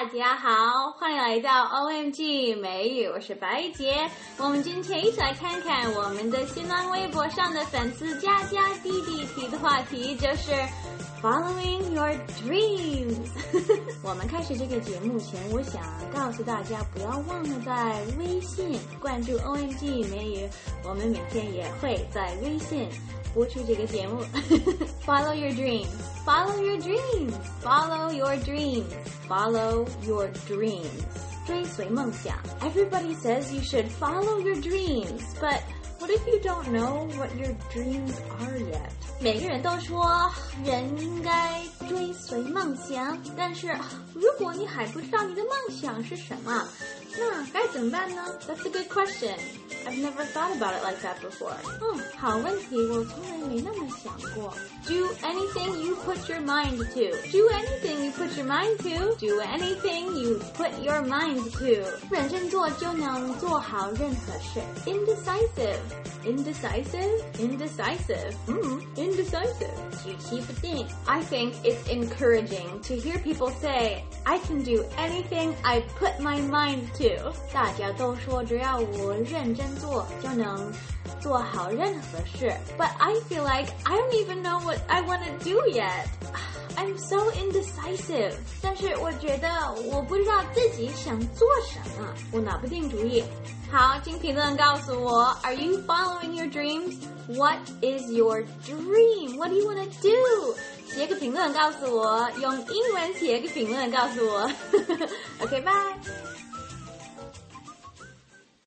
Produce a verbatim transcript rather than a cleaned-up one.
大家好，欢迎来到 O M G 美语，我是白洁。我们今天一起来看看我们的新浪微博上的粉丝佳佳弟弟提的话题，就是 Following your dreams 我们开始这个节目前，我想告诉大家不要忘了在微信关注 O M G 美语，我们每天也会在微信播出这个节目Follow your dreams Follow your dreams Follow your dreams Follow your dreams 追随梦想 Everybody says you should follow your dreams But what if you don't know what your dreams are yet? 每个人都说人应该追随梦想，但是如果你还不知道你的梦想是什么，那该怎么办呢？ That's a good question. I've never thought about it like that before. 嗯，好问题，我从来没那么想过。Do anything you put your mind to. Do anything you put your mind to. Do anything you put your mind to. 认真做就能做好任何事。Indecisive. Indecisive? Indecisive. 嗯 indecisive. 举棋不定。I think it's encouraging to hear people say, I can do anything I put my mind to. 大家都说只要我认真做就能做好任何事 But I feel like I don't even know what I want to do yet I'm so indecisive 但是我觉得我不知道自己想做什么我拿不定主意好请评论告诉我 Are you following your dreams? What is your dream? What do you want to do? 写个评论告诉我用英文写个评论告诉我 OK bye